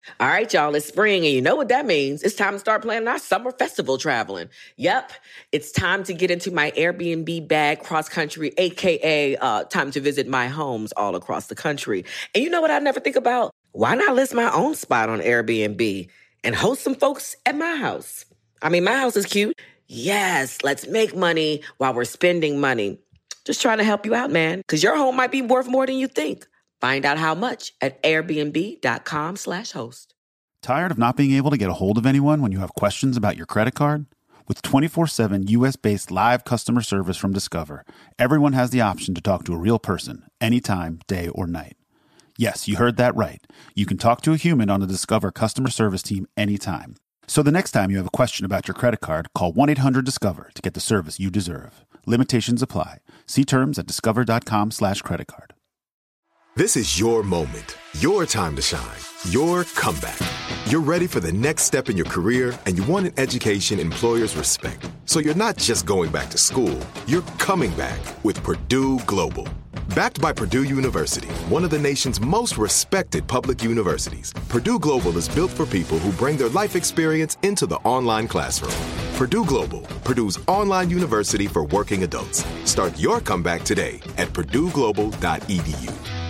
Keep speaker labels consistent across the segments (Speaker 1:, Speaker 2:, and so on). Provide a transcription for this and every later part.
Speaker 1: All right, y'all, it's spring, and you know what that means. It's time to start planning our summer festival traveling. Yep, it's time to get into my Airbnb bag cross-country, a.k.a. Time to visit my homes all across the country. And you know what I never think about? Why not list my own spot on Airbnb and host some folks at my house? I mean, my house is cute. Yes, let's make money while we're spending money. Just trying to help you out, man, because your home might be worth more than you think. Find out how much at airbnb.com/host.
Speaker 2: Tired of not being able to get a hold of anyone when you have questions about your credit card? With 24/7 U.S.-based live customer service from Discover, everyone has the option to talk to a real person anytime, day or night. Yes, you heard that right. You can talk to a human on the Discover customer service team anytime. So the next time you have a question about your credit card, call 1-800-DISCOVER to get the service you deserve. Limitations apply. See terms at discover.com/creditcard.
Speaker 3: This is your moment, your time to shine, your comeback. You're ready for the next step in your career, and you want an education employers respect. So you're not just going back to school, you're coming back with Purdue Global. Backed by Purdue University, one of the nation's most respected public universities, Purdue Global is built for people who bring their life experience into the online classroom. Purdue Global, Purdue's online university for working adults. Start your comeback today at purdueglobal.edu.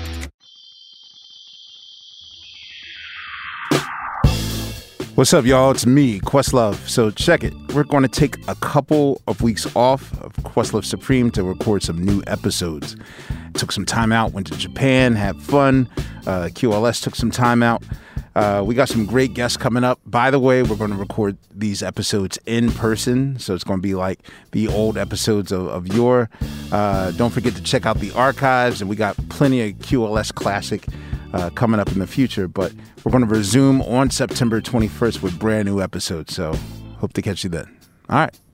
Speaker 4: What's up, y'all? It's me, Questlove. So check it. We're going to take a couple of weeks off of Questlove Supreme to record some new episodes. Took some time out, went to Japan, had fun. QLS took some time out. We got some great guests coming up. By the way, we're going to record these episodes in person, so it's going to be like the old episodes of yore. Don't forget to check out the archives, and we got plenty of QLS classic coming up in the future, but we're going to resume on September 21st with brand new episodes, so hope to catch you then. All right.